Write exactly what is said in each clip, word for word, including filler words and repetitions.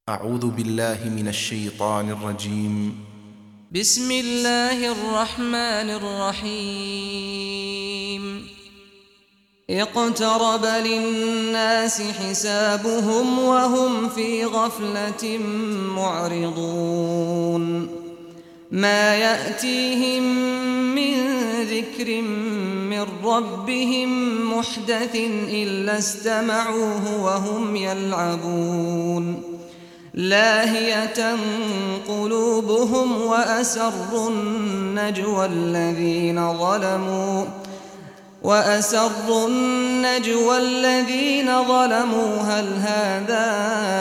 أعوذ بالله من الشيطان الرجيم. بسم الله الرحمن الرحيم. اقترب للناس حسابهم وهم في غفلة معرضون. ما يأتيهم من ذكر من ربهم محدث إلا استمعوه وهم يلعبون. لاهية قلوبهم وأسروا النجوى الذين ظلموا وأسروا النجوى الذين ظلموا هل هذا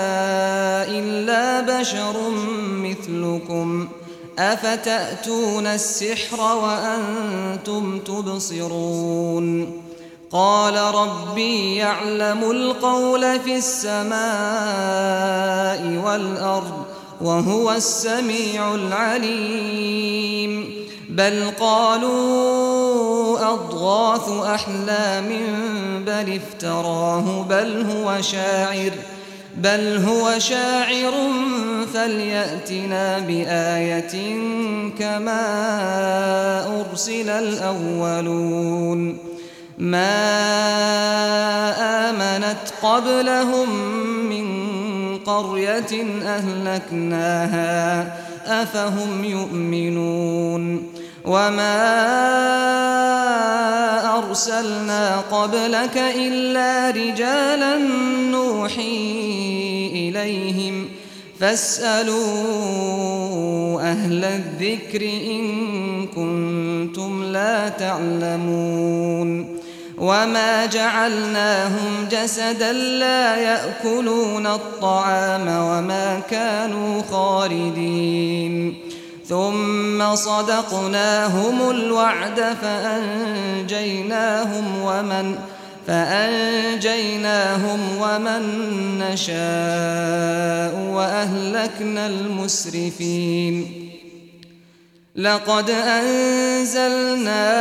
إلا بشر مثلكم أفتأتون السحر وأنتم تبصرون. قال ربي يعلم القول في السماء والأرض وهو السميع العليم. بل قالوا أضغاث أحلام بل افتراه بل هو شاعر بل هو شاعر فليأتنا بآية كما أرسل الأولون. ما آمنت قبلهم من قرية أهلكناها أفهم يؤمنون. وما أرسلنا قبلك إلا رجالا نوحي إليهم فاسألوا أهل الذكر إن كنتم لا تعلمون. وما جعلناهم جسدا لا يأكلون الطعام وما كانوا خالدين. ثم صدقناهم الوعد فأنجيناهم ومن فأنجيناهم ومن نشاء وأهلكنا المسرفين. لقد أنزلنا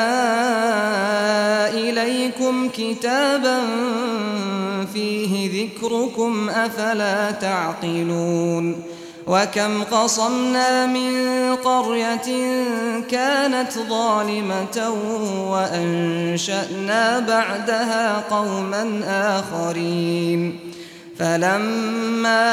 إليكم كتابا فيه ذكركم أفلا تعقلون. وكم قصمنا من قرية كانت ظالمة وأنشأنا بعدها قوما آخرين. فلما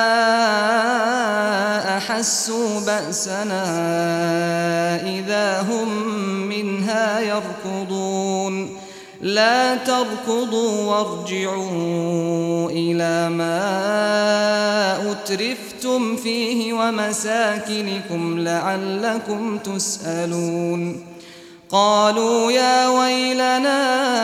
أحسوا بأسنا إذا هم منها يركضون. لا تركضوا وارجعوا إلى ما أترفتم فيه ومساكنكم لعلكم تسألون. قالوا يا ويلنا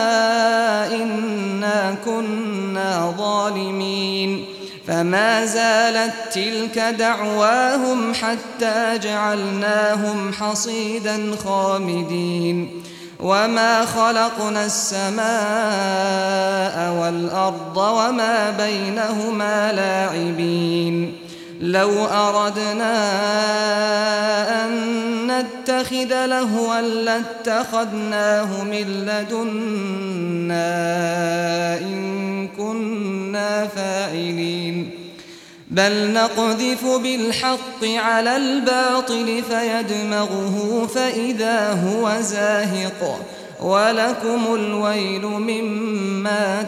إنا كنا ظالمين. فما زالت تلك دعواهم حتى جعلناهم حصيدا خامدين. وما خلقنا السماء والأرض وما بينهما لاعبين. لو أردنا أن نتخذ لهوا لاتخذناه من لدنا إن كنا فاعلين. بل نقذف بالحق على الباطل فيدمغه فإذا هو زاهق ولكم الويل مما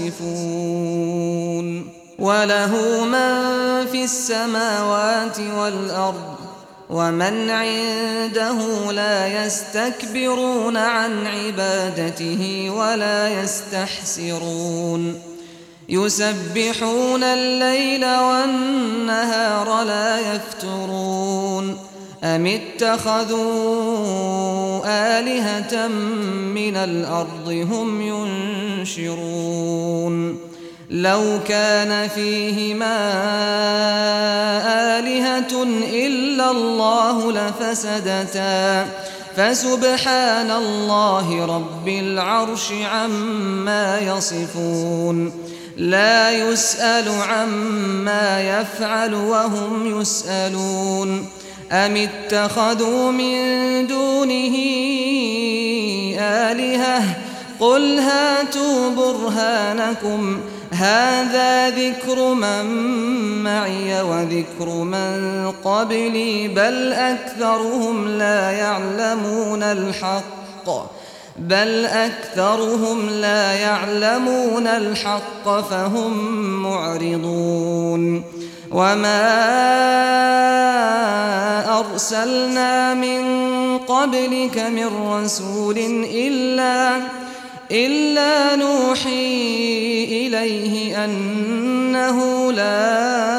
تصفون. وله من في السماوات والأرض ومن عنده لا يستكبرون عن عبادته ولا يستحسرون. يسبحون الليل والنهار لا يفترون. أم اتخذوا آلهة من الأرض هم ينشرون. لو كان فيهما آلهة إلا الله لفسدتا فسبحان الله رب العرش عما يصفون. لا يسأل عما يفعل وهم يسألون. أم اتخذوا من دونه آلهة قل هاتوا برهانكم هذا ذكر من معي وذكر من قبلي بل أكثرهم لا يعلمون الحق بل أكثرهم لا يعلمون الحق فهم معرضون وما أرسلنا من قبلك من رسول إلا إلا نوحي إليه أنه لا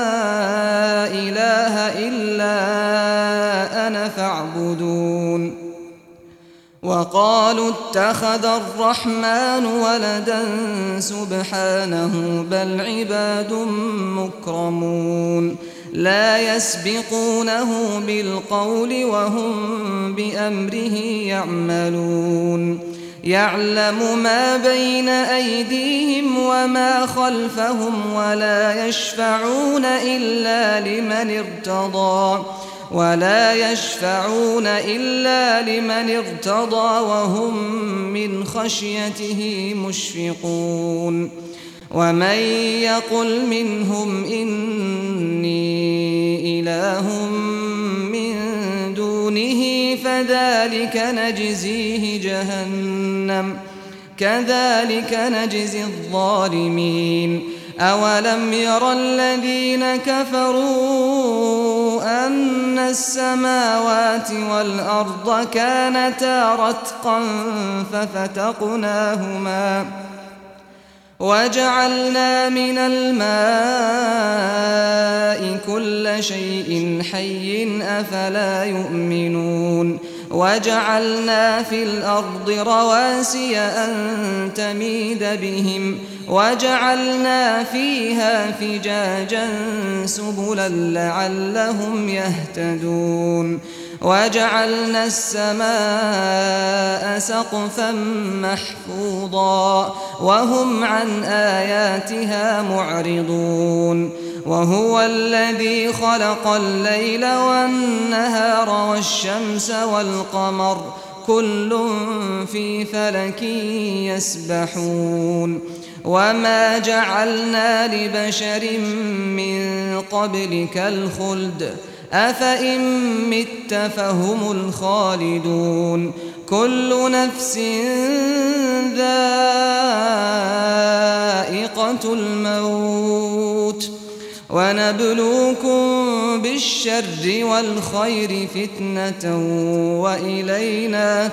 إله إلا أنا فاعبدون وقالوا اتخذ الرحمن ولدا سبحانه بل عباد مكرمون لا يسبقونه بالقول وهم بأمره يعملون يعلم ما بين أيديهم وما خلفهم ولا يشفعون إلا لمن ارتضى ولا يشفعون إلا لمن ارتضى وهم من خشيته مشفقون ومن يقل منهم إني إله من دونه فذلك نجزيه جهنم كذلك نجزي الظالمين أولم ير الذين كفروا أن السماوات والأرض كانتا رتقا ففتقناهما وجعلنا من الماء كل شيء حي أفلا يؤمنون وجعلنا في الأرض رواسي أن تميد بهم وجعلنا فيها فجاجا سبلا لعلهم يهتدون وجعلنا السماء سقفا محفوظا وهم عن آياتها معرضون وهو الذي خلق الليل والنهار والشمس والقمر كل في فلك يسبحون وما جعلنا لبشر من قبلك الخلد أفإن مت فهم الخالدون كل نفس ذائقة الموت ونبلوكم بالشر والخير فتنة وإلينا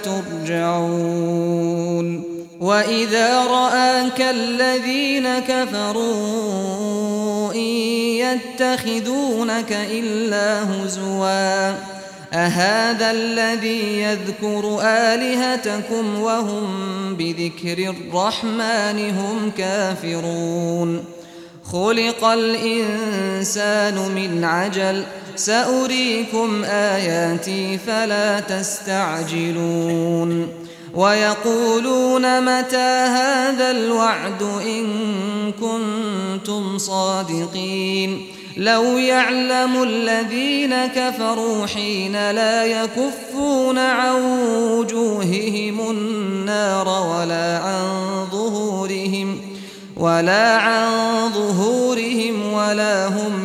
ترجعون وإذا رآك الذين كفروا إن يتخذونك إلا هزوا أهذا الذي يذكر آلهتكم وهم بذكر الرحمن هم كافرون خلق الإنسان من عجل سأريكم آياتي فلا تستعجلون ويقولون متى هذا الوعد إن كنتم صادقين لو يعلم الذين كفروا حين لا يكفون عن وجوههم النار ولا عن ظهورهم ولا عن ظهورهم ولا هم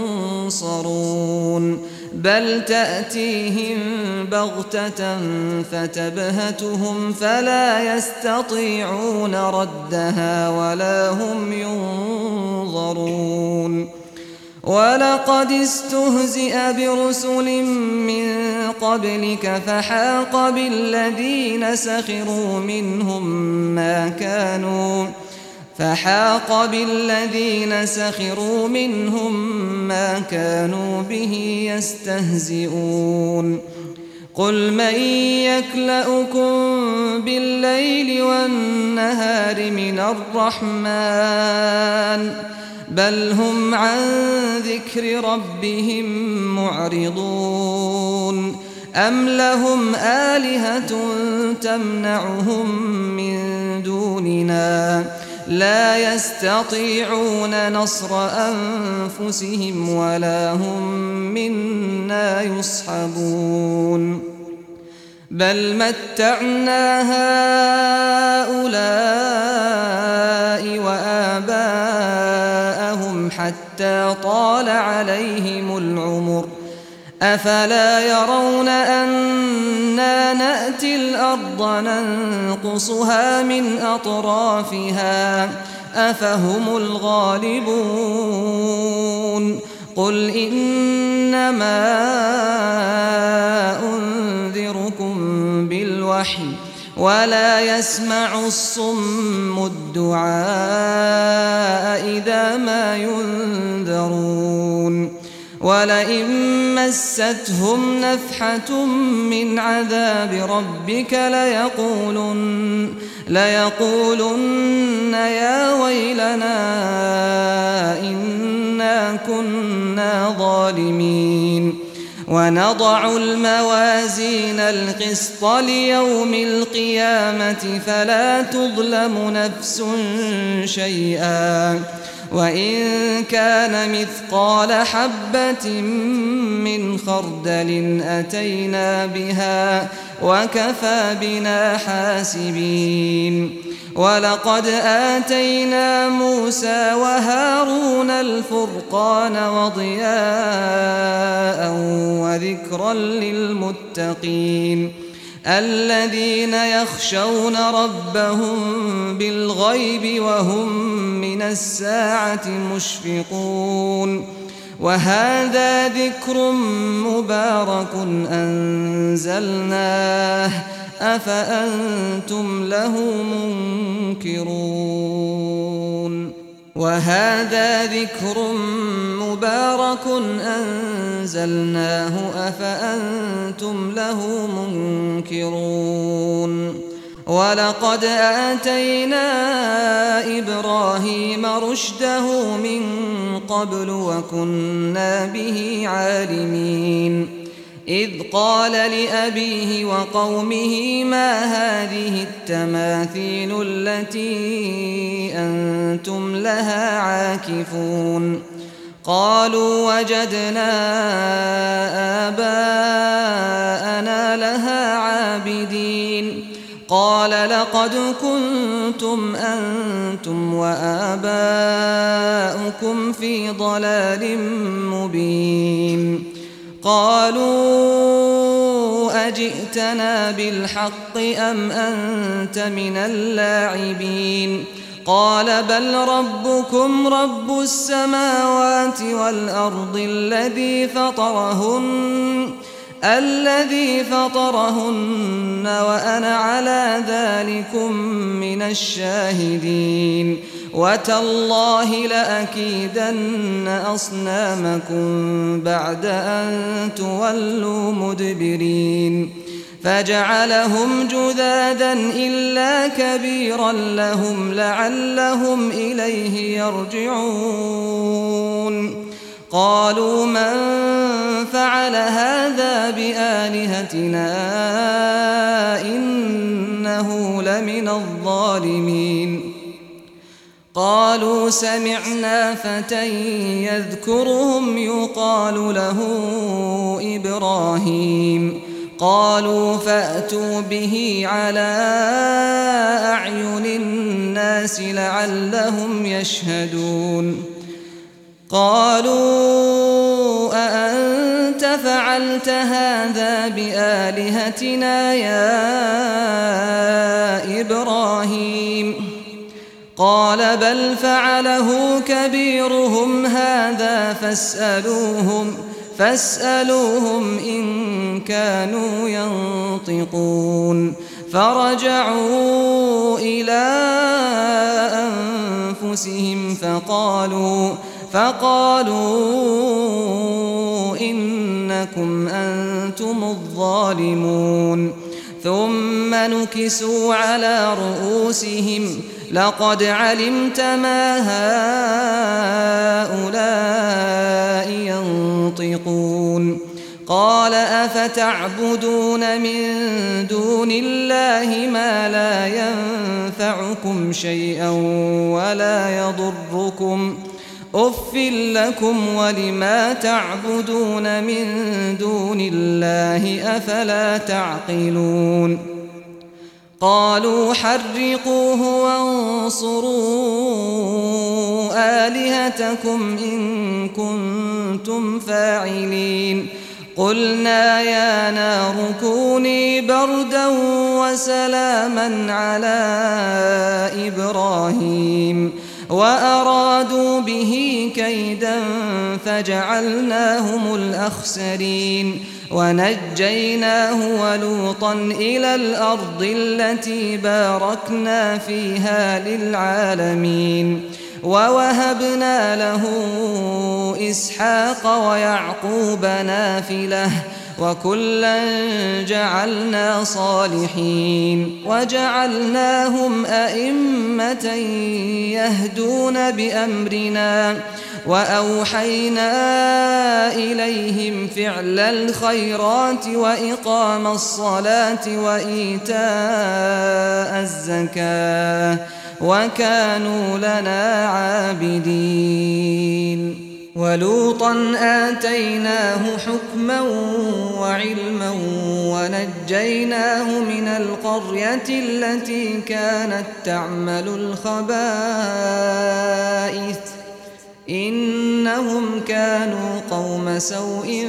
ينصرون بل تأتيهم بغتة فتبهتهم فلا يستطيعون ردها ولا هم ينظرون ولقد استهزئ برسل من قبلك فحاق بالذين سخروا منهم ما كانوا فحاق بالذين سخروا منهم ما كانوا به يستهزئون قل من يكلؤكم بالليل والنهار من الرحمن بل هم عن ذكر ربهم معرضون أم لهم آلهة تمنعهم من دوننا لا يستطيعون نصر أنفسهم ولا هم منا يصحبون بل متعنا هؤلاء وآباءهم حتى طال عليهم العمر أفلا يرون أنا نأتي الأرض ننقصها من أطرافها أفهم الغالبون قل إنما أنذركم بالوحي ولا يسمع الصم الدعاء إذا ما ينذرون ولئن مستهم نفحة من عذاب ربك ليقولن, ليقولن يا ويلنا إنا كنا ظالمين ونضع الموازين القسط ليوم القيامة فلا تظلم نفس شيئا وإن كان مثقال حبة من خردل أتينا بها وكفى بنا حاسبين ولقد آتينا موسى وهارون الفرقان وضياء وذكرا للمتقين الذين يخشون ربهم بالغيب وهم من الساعة مشفقون وهذا ذكر مبارك أنزلناه أفأنتم له منكرون وهذا ذكر مبارك أنزلناه أفأنتم له منكرون ولقد آتينا إبراهيم رشده من قبل وكنا به عالمين إذ قال لأبيه وقومه ما هذه التماثيل التي أنتم لها عاكفون قالوا وجدنا آباءنا لها عابدين قال لقد كنتم أنتم وآباؤكم في ضلال مبين قالوا أجئتنا بالحق أم أنت من اللاعبين قال بل ربكم رب السماوات والأرض الذي فطرهن الذي فطرهن وأنا على ذلكم من الشاهدين وتالله لأكيدن أصنامكم بعد أن تولوا مدبرين فجعلهم جذاذا إلا كبيرا لهم لعلهم إليه يرجعون قالوا من فعل هذا بآلهتنا إنه لمن الظالمين قالوا سمعنا فتى يذكرهم يقال له إبراهيم قالوا فأتوا به على أعين الناس لعلهم يشهدون قالوا أأنت فعلت هذا بآلهتنا يا إبراهيم قال بل فعله كبيرهم هذا فاسألوهم فاسألوهم إن كانوا ينطقون فرجعوا إلى أنفسهم فقالوا فقالوا إنكم أنتم الظالمون ثم نكسوا على رؤوسهم لقد علمت ما هؤلاء ينطقون قال أفتعبدون من دون الله ما لا ينفعكم شيئا ولا يضركم أف لكم ولما تعبدون من دون الله أفلا تعقلون قالوا حرقوه وانصروا آلهتكم إن كنتم فاعلين قلنا يا نار كوني بردا وسلاما على إبراهيم وأرادوا به كيدا فجعلناهم الأخسرين ونجيناه ولوطا إلى الأرض التي باركنا فيها للعالمين ووهبنا له إسحاق ويعقوب نافلة وكلا جعلنا صالحين وجعلناهم أئمة يهدون بأمرنا وأوحينا إليهم فعل الخيرات وإقام الصلاة وإيتاء الزكاة وكانوا لنا عابدين ولوطا آتيناه حكما وعلما ونجيناه من القرية التي كانت تعمل الخبائث إنهم كانوا قوم سوء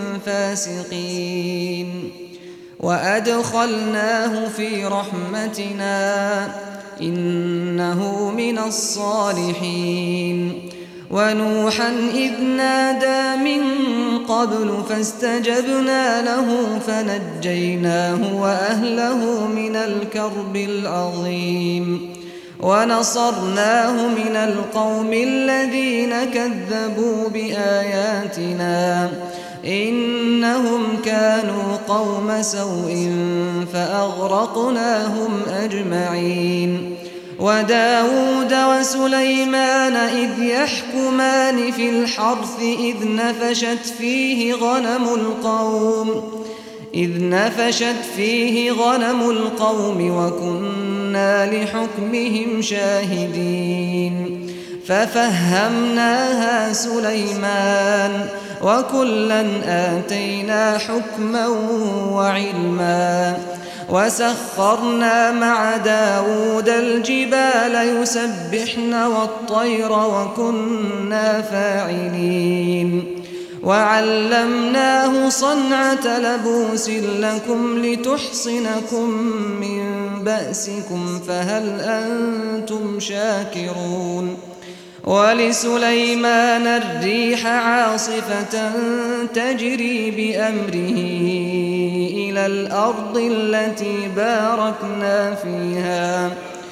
فاسقين وأدخلناه في رحمتنا إنه من الصالحين ونوحا إذ نادى من قبل فاستجبنا له فنجيناه وأهله من الكرب العظيم ونصرناه من القوم الذين كذبوا بآياتنا إنهم كانوا قوم سوء فأغرقناهم أجمعين وداود وسليمان إذ يحكمان في الحرث إذ نفشت فيه غنم القوم إذ نفشت فيه غنم القوم وكنا لحكمهم شاهدين ففهمناها سليمان وكلا آتينا حكما وعلما وسخرنا مع داود الجبال يسبحن والطير وكنا فاعلين وعلمناه صنعة لبوس لكم لتحصنكم من بأسكم فهل أنتم شاكرون ولسليمان الريح عاصفة تجري بأمره إلى الأرض التي باركنا فيها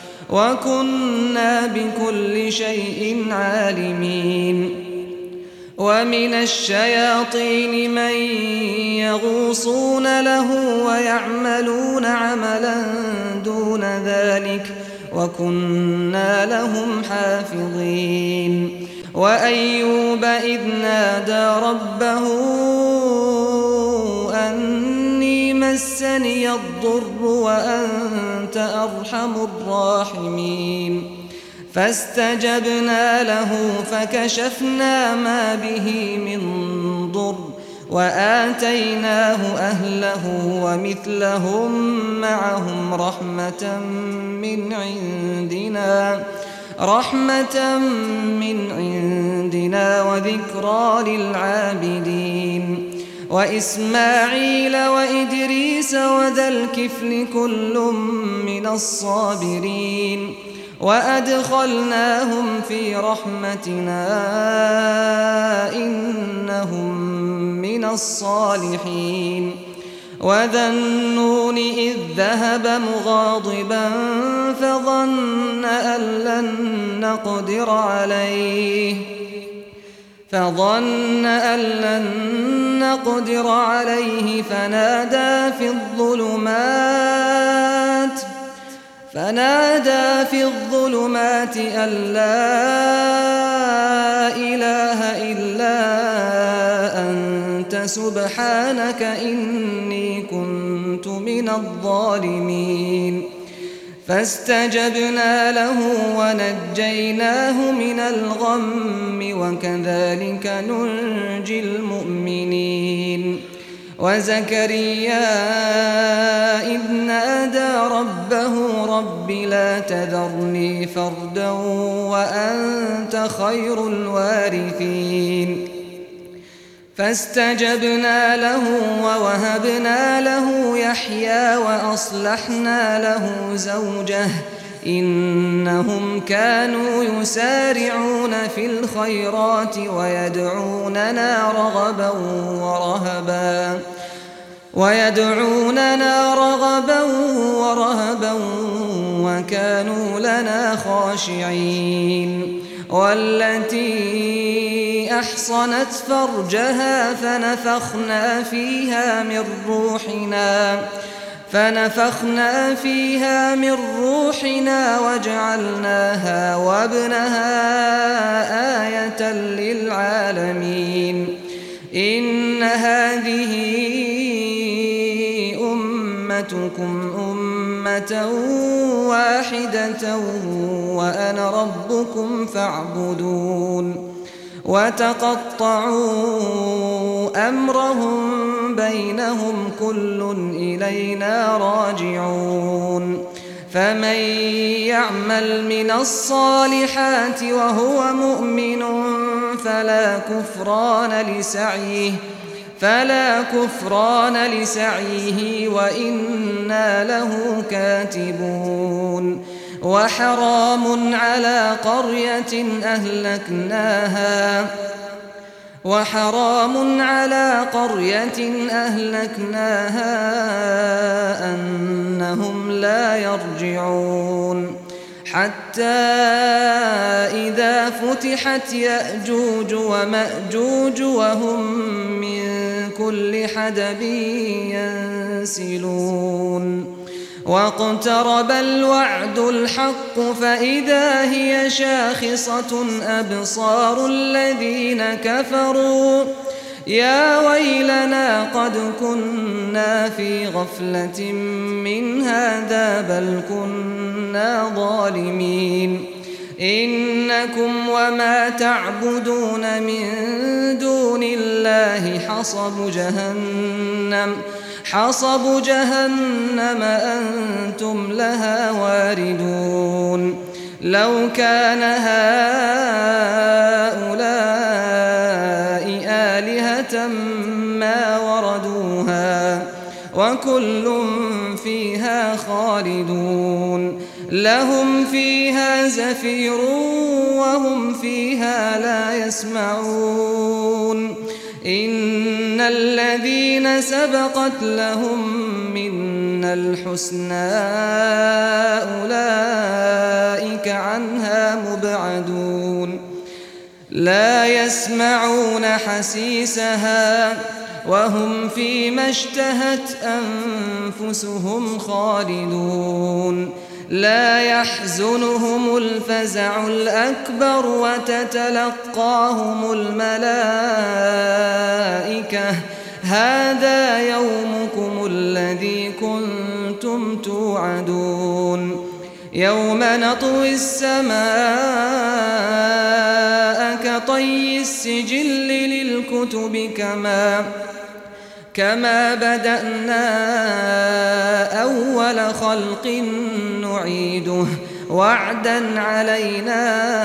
وكنا بكل شيء عالمين ومن الشياطين من يغوصون له ويعملون عملا دون ذلك وكنا لهم حافظين وأيوب إذ نادى ربه أني مسني الضر وأنت أرحم الراحمين فاستجبنا له فكشفنا ما به من ضر وآتيناه أهله ومثلهم معهم رحمة من عندنا رحمة من عندنا وذكرى للعابدين وإسماعيل وإدريس وذا الكفل كل من الصابرين وأدخلناهم في رحمتنا إنهم من الصالحين وذا النون إذ ذهب مغاضبا فظن أن لن نقدر عليه فظن أن لن نقدر عليه فنادى في الظلمات فنادى في الظلمات أن لا إله إلا أنت سبحانك إني كنت من الظالمين فاستجبنا له ونجيناه من الغم وكذلك ننجي المؤمنين وزكريا إذ نادى ربه رب لا تذرني فردا وأنت خير الوارثين فاستجبنا له ووهبنا له يحيى وأصلحنا له زوجه إنهم كانوا يسارعون في الخيرات ويدعوننا رغبا ورهبا ويدعوننا رغبا ورهبا وكانوا لنا خاشعين والتي أحصنت فرجها فنفخنا فيها من روحنا فنفخنا فيها من روحنا وجعلناها وابنها آية للعالمين إن هذه أمتكم أمة واحدة وأنا ربكم فاعبدون وتقطعوا أمرهم بينهم كل إلينا راجعون فمن يعمل من الصالحات وهو مؤمن فلا كفران لسعيه فلا كفران لسعيه وإنا له كاتبون وحرام على قرية أهلكناها وحرام على قرية أهلكناها أنهم لا يرجعون حتى إذا فتحت يأجوج ومأجوج وهم من كل حدب ينسلون واقترب الوعد الحق فإذا هي شاخصة أبصار الذين كفروا يا ويلنا قد كنا في غفلة من هذا بل كنا ظالمين إنكم وما تعبدون من دون الله حصب جهنم حصب جهنم أنتم لها واردون لو كان هؤلاء آلهة ما وردوها وكل فيها خالدون لهم فيها زفير وهم فيها لا يسمعون إن الذين سبقت لهم منا الحسنى أولئك عنها مبعدون لا يسمعون حسيسها وهم فيما اشتهت أنفسهم خالدون لا يحزنهم الفزع الأكبر وتتلقاهم الملائكة هذا يومكم الذي كنتم توعدون يوم نطوي السماء كطي السجل للكتب كما كما بدأنا أول خلق نعيده وعدا علينا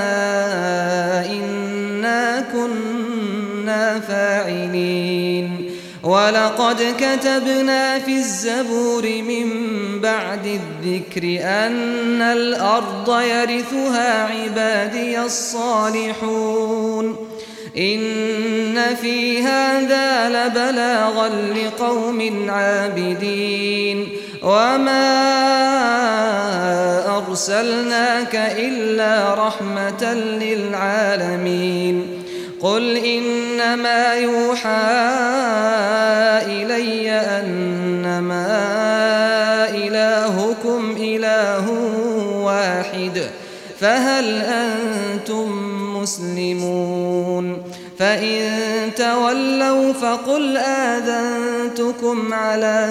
إنا كنا فاعلين ولقد كتبنا في الزبور من بعد الذكر أن الأرض يرثها عبادي الصالحون إن في هذا لبلاغا لقوم عابدين وما أرسلناك إلا رحمة للعالمين قل إنما يوحى إلي أنما إلهكم إله واحد فهل أنتم مسلمون فإن تولوا فقل آذنتكم على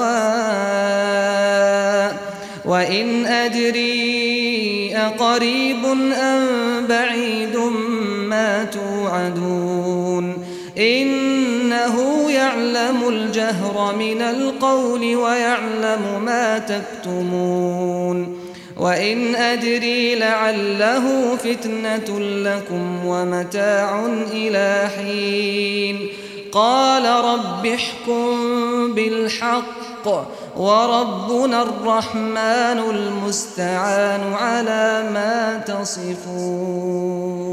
سواء وإن أدري أقريب أم بعيد ما توعدون إنه يعلم الجهر من القول ويعلم ما تكتمون وإن أدري لعله فتنة لكم ومتاع إلى حين قال رب احكم بالحق وربنا الرحمن المستعان على ما تصفون.